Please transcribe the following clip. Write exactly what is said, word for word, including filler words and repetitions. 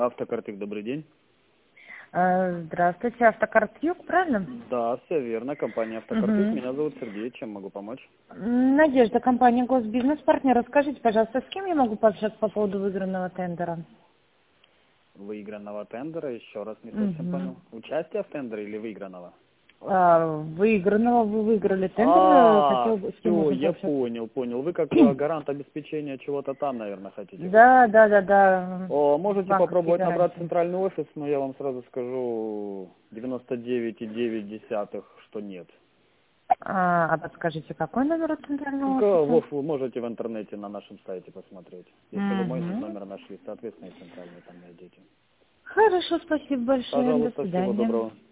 Автокартик, добрый день. Э, Здравствуйте, Автокарт Юг, правильно? Да, все верно. Компания Автокартик. Мгм. Меня зовут Сергей. Чем могу помочь? Надежда, компания Госбизнес Партнер. Расскажите, пожалуйста, с кем я могу пообщаться по поводу выигранного тендера? Выигранного тендера, еще раз не совсем Мгм. понял. Участие в тендере или выигранного? А, выигранного, вы выиграли тендер, э, А, хотел бы, с кем все, можно я пообщаться? понял, понял. Вы как э, гарант обеспечения чего-то там, наверное, хотите Да, выступить. да, да, да, О, в можете банковской попробовать набрать гарантии. центральный офис, но я вам сразу скажу девяносто девять и девять десятых, что нет. А, а подскажите, какой номер у центрального Только офиса? Вов, вы можете в интернете на нашем сайте посмотреть. Если вы мой Угу. номер нашли, соответственно, и центральный там найдете. Хорошо, спасибо большое, до Пожалуйста, всего свидания. доброго.